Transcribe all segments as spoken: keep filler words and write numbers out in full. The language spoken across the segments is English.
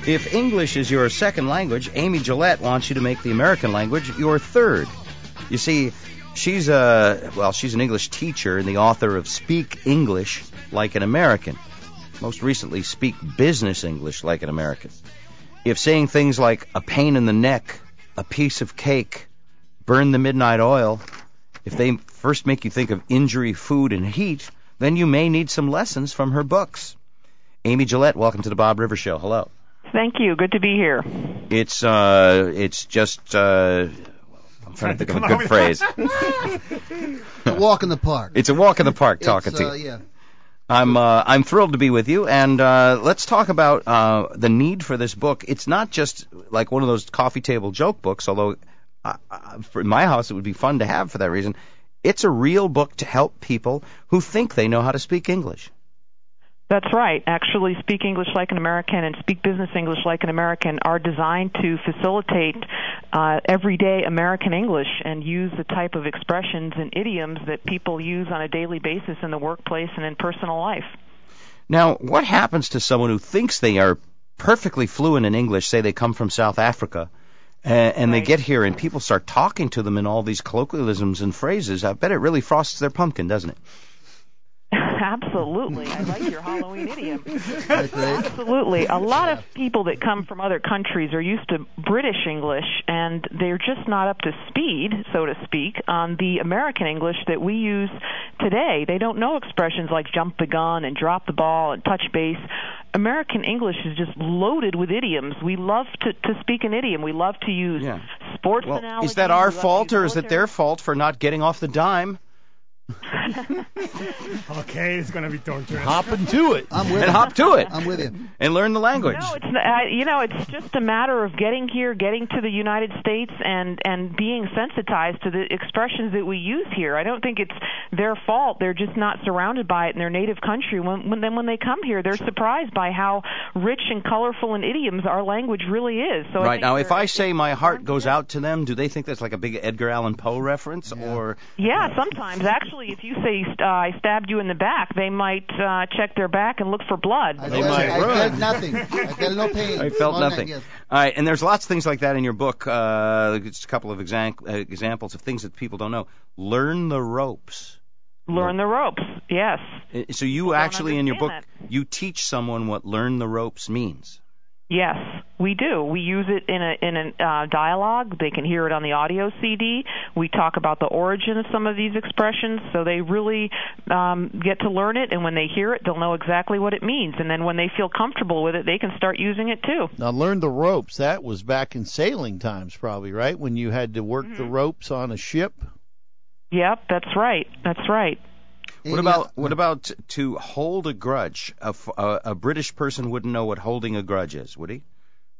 If English is your second language, Amy Gillette wants you to make the American language your third. You see, she's a, well, she's an English teacher and the author of Speak English Like an American. Most recently, Speak Business English Like an American. If saying things like a pain in the neck, a piece of cake, burn the midnight oil, if they first make you think of injury, food, and heat, then you may need some lessons from her books. Amy Gillette, welcome to the Bob Rivers Show. Hello. Thank you. Good to be here. It's uh, it's just uh, I'm trying to think of a good phrase. A walk in the park. It's a walk in the park talking it's, to uh, you. Yeah. I'm uh, I'm thrilled to be with you, and uh, let's talk about uh, the need for this book. It's not just like one of those coffee table joke books, although uh, for in my house it would be fun to have for that reason. It's a real book to help people who think they know how to speak English. That's right. Actually, Speak English Like an American and Speak Business English Like an American are designed to facilitate uh, everyday American English and use the type of expressions and idioms that people use on a daily basis in the workplace and in personal life. Now, what happens to someone who thinks they are perfectly fluent in English, say they come from South Africa, and, and right. they get here and people start talking to them in all these colloquialisms and phrases? I bet it really frosts their pumpkin, doesn't it? Absolutely. I like your Halloween idiom. Absolutely. A lot of people that come from other countries are used to British English, and they're just not up to speed, so to speak, on the American English that we use today. They don't know expressions like jump the gun and drop the ball and touch base. American English is just loaded with idioms. We love to, to speak an idiom. We love to use yeah. sports well, analogies. Is that our We love fault, to use or is it military- their fault for not getting off the dime? Okay, it's going to be torture. Hopping to it. I'm with And you. hop to it. I'm with you. And learn the language. No, it's uh, you know, it's just a matter of getting here, getting to the United States, and and being sensitized to the expressions that we use here. I don't think it's their fault. They're just not surrounded by it in their native country. When, when then when they come here, they're surprised by how rich and colorful in idioms our language really is. So I Right. think Now, if they're- I say my heart goes out to them, do they think that's like a big Edgar Allan Poe reference? Yeah. Or Yeah, sometimes. Actually, if you say uh, I stabbed you in the back, they might uh, check their back and look for blood. I, They felt, might I run. felt nothing. I felt no pain. I felt All nothing. night, yes. All right, and there's lots of things like that in your book. Uh, just a couple of exam- uh, examples of things that people don't know. Learn the ropes. Learn the ropes, yes. Uh, So you People don't actually, in your book, understand you teach someone what learn the ropes means. Yes, we do. We use it in a in a uh, dialogue. They can hear it on the audio C D. We talk about the origin of some of these expressions, so they really um, get to learn it. And when they hear it, they'll know exactly what it means. And then when they feel comfortable with it, they can start using it too. Now, learn the ropes. That was back in sailing times, probably, right? When you had to work Mm-hmm. the ropes on a ship. Yep, that's right. That's right. What about what about to hold a grudge? A, f- a, a British person wouldn't know what holding a grudge is, would he?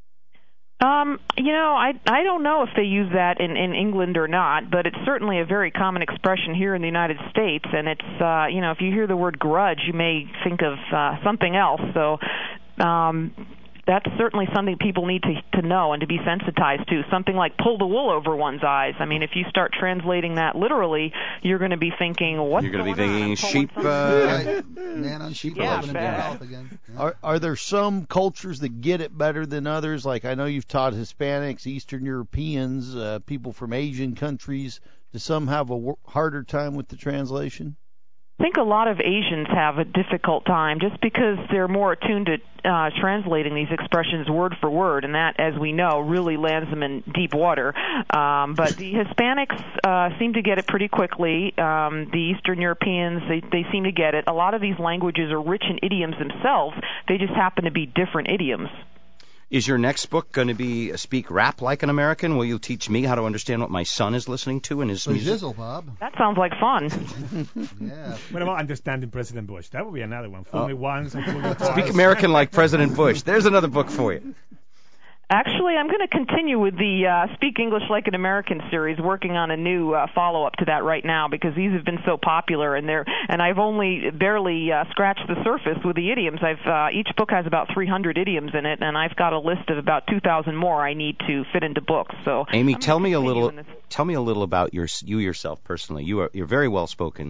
Um, you know, I I don't know if they use that in, in England or not, but it's certainly a very common expression here in the United States. And it's uh, you know, if you hear the word grudge, you may think of uh, something else. So. Um, That's certainly something people need to to know and to be sensitized to. Something like pull the wool over one's eyes. I mean, if you start translating that literally, you're going to be thinking, what's You're going to be going on? thinking I'm pulling sheep. something Uh, Right. Man on sheep Yeah, opening bad. their mouth again. Yeah. Are are there some cultures that get it better than others? Like I know you've taught Hispanics, Eastern Europeans, uh, people from Asian countries. Do some have a wor- harder time with the translation? I think a lot of Asians have a difficult time just because they're more attuned to uh, translating these expressions word for word, and that, as we know, really lands them in deep water. Um, but the Hispanics uh, seem to get it pretty quickly. Um, the Eastern Europeans, they, they seem to get it. A lot of these languages are rich in idioms themselves. They just happen to be different idioms. Is your next book going to be Speak Rap Like an American? Will you teach me how to understand what my son is listening to in his So music? jizzle, Bob. That sounds like fun. Yeah. What about understanding President Bush? That would be another one. Fool me once and fool me twice. Speak American like President Bush. There's another book for you. Actually, I'm going to continue with the uh, Speak English Like an American series, working on a new uh, follow-up to that right now because these have been so popular, and they're and I've only barely uh, scratched the surface with the idioms. I've uh, each book has about three hundred idioms in it, and I've got a list of about two thousand more I need to fit into books. So, Amy, I'm tell gonna me a continue little. in this. Tell me a little about your you yourself personally. You are you're very well spoken.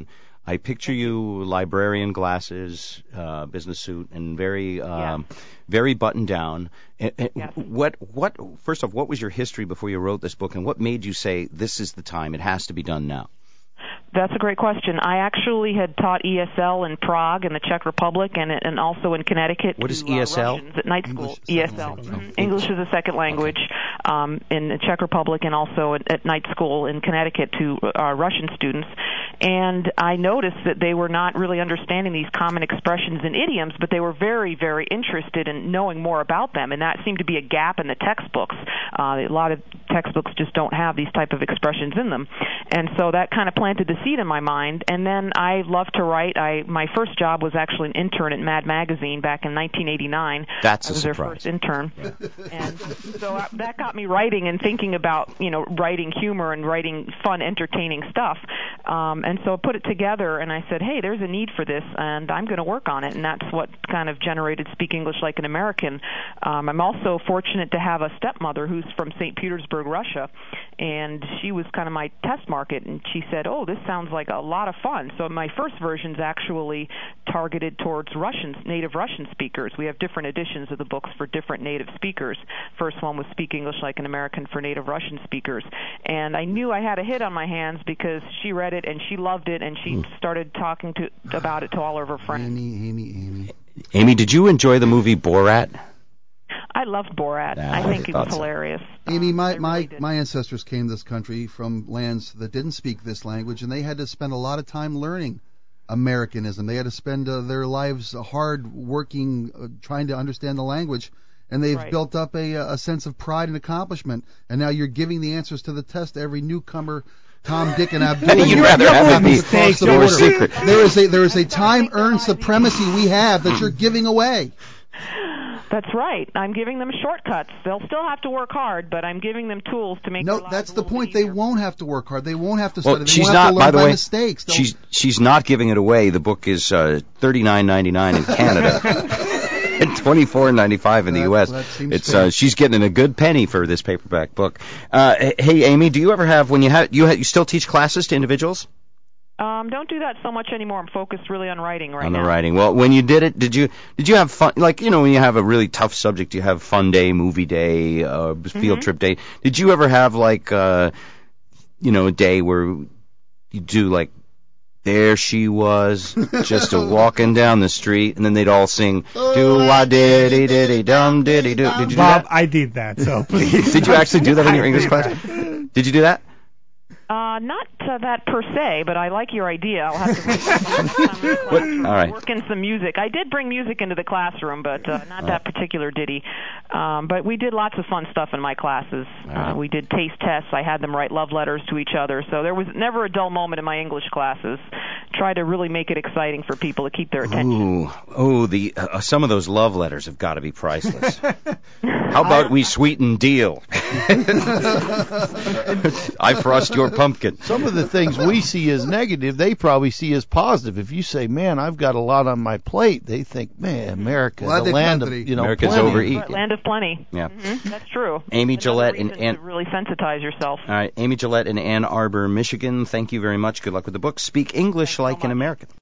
I picture you librarian glasses, uh, business suit, and very, um, Yes. very buttoned down. And, and Yes. What, what? First off, what was your history before you wrote this book, and what made you say this is the time? It has to be done now. That's a great question. I actually had taught E S L in Prague in the Czech Republic and and also in Connecticut. What to, is E S L? Uh, Russians at night school. English is E a S L. second language. Mhm. English is a second language um, in the Czech Republic and also at, at night school in Connecticut to uh, Russian students. And I noticed that they were not really understanding these common expressions and idioms, but they were very, very interested in knowing more about them. And that seemed to be a gap in the textbooks. Uh, a lot of textbooks just don't have these type of expressions in them. And so that kind of planted the seed in my mind. And then I love to write. I my first job was actually an intern at Mad Magazine back in nineteen eighty-nine. That's I a was their surprise. first intern. And so I, that got me writing and thinking about, you know, writing humor and writing fun, entertaining stuff. Um, and so I put it together, and I said, hey, there's a need for this, and I'm going to work on it. And that's what kind of generated Speak English Like an American. Um, I'm also fortunate to have a stepmother who's from Saint Petersburg, Russia, and she was kind of my test market, and she said, oh, this sounds like a lot of fun. So my first version's actually targeted towards Russians, native Russian speakers. We have different editions of the books for different native speakers. First one was Speak English Like an American for native Russian speakers. And I knew I had a hit on my hands because she read it and she loved it, and she started talking to about it to all of her friends. Amy, Amy, Amy. Amy, did you enjoy the movie Borat? I loved Borat. Yeah, I think I it was thought so. hilarious. Amy, Um, my, I really my, did. my ancestors came to this country from lands that didn't speak this language, and they had to spend a lot of time learning Americanism. They had to spend uh, their lives hard working, uh, trying to understand the language, and they've Right. built up a, a sense of pride and accomplishment. And now you're giving the answers to the test to every newcomer, Tom, Dick, and Abdul. You'd rather have it be Across the your border. secret. There is a there is a time-earned supremacy we have that you're giving away. That's right. I'm giving them shortcuts. They'll still have to work hard, but I'm giving them tools to make their No, lives that's a the little point. bit They easier. won't have to work hard. They won't have to Well, study. They she's won't not. have to By learn the by way, mistakes. They'll- she's she's not giving it away. The book is uh, thirty-nine ninety-nine in Canada and twenty-four ninety-five in the That- U S. that seems It's fair. uh, she's getting a good penny for this paperback book. Uh, hey, Amy, do you ever have when you have you ha- you still teach classes to individuals? Um, don't do that so much anymore. I'm focused really on writing right On the now. writing. Well, when you did it, did you did you have fun? Like, you know, when you have a really tough subject, you have fun day, movie day, uh, field Mhm. trip day. Did you ever have like, uh, you know, a day where you do like, there she was, just a walking down the street, and then they'd all sing, do la diddy diddy dum diddy do. Did you do Bob, that? I did that. So please. Did you actually do that in your I English did class? that. Did you do that? Uh, not uh, that per se, but I like your idea. I'll have to write that down next time in the classroom. All right. Work in some music. I did bring music into the classroom, but uh, not that particular ditty. Um, but we did lots of fun stuff in my classes. All right. Uh, we did taste tests. I had them write love letters to each other. So there was never a dull moment in my English classes. Try to really make it exciting for people to keep their attention. Ooh, oh, the uh, some of those love letters have got to be priceless. How about we sweeten deal? I frost your pumpkin. Some of the things we see as negative, they probably see as positive. If you say, "Man, I've got a lot on my plate," they think, "Man, America, Glad the they land of plenty. you know, America's plenty." overeaten. Right, land of plenty. Yeah. hmm That's true. Amy Another Gillette and reason Ann- to really sensitize yourself. All right, Amy Gillette in Ann Arbor, Michigan. Thank you very much. Good luck with the book. Speak English Thanks so like an much. American.